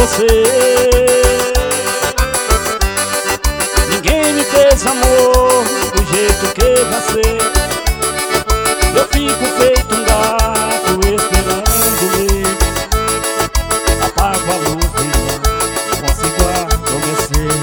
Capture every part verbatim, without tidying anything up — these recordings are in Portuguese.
você. Ninguém me fez amor do jeito que você. Eu fico feito um gato esperando-me. Apago a luz e não consigo adormecer.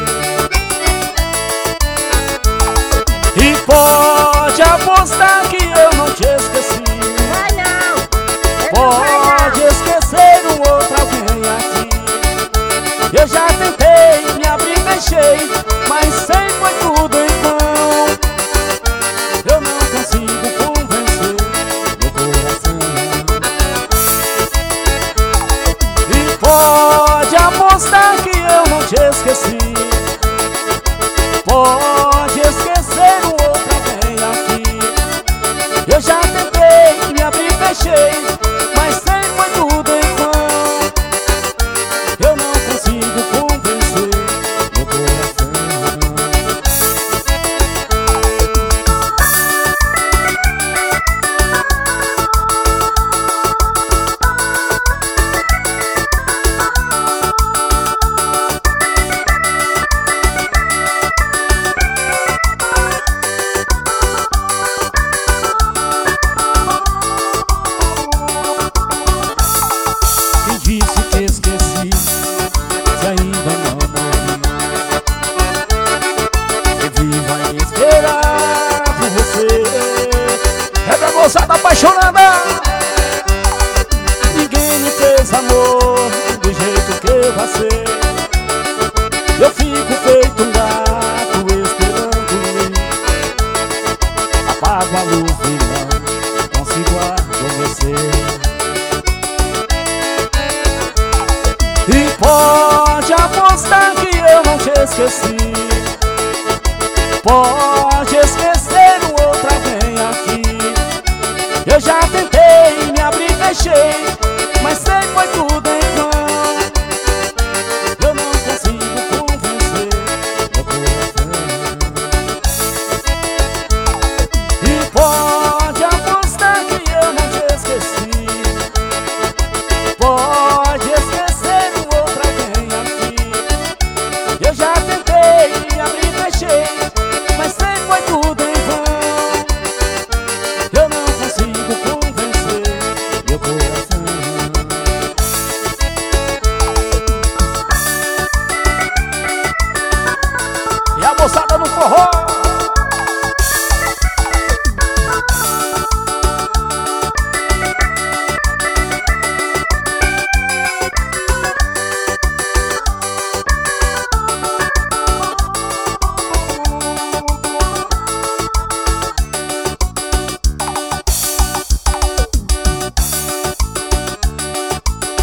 E pode apostar que eu não te esqueci. Vai não, Pode esquecer um outro alguém aqui. Eu já tentei, me abri, fechei, mas sempre foi tudo em vão. Eu não consigo convencer meu coração. E pode apostar que eu não te esqueci. Pode esquecer um outro alguém aqui. Eu já tentei, me abri, fechei, mas sempre foi tudo em vão. Eu não consigo convencer meu coração. Quem disse que esqueci, se ainda não morri? Eu vivo a esperar por você. É pra moçada apaixonada. Ninguém me fez amor do jeito que você. Eu fico feito um gato esperando-me. Apago a luz e não consigo adormecer. E pode apostar que eu não te esqueci. Pode esquecer um outro alguém aqui. Eu já tentei, me abri, fechei, mas sempre foi tudo em vão.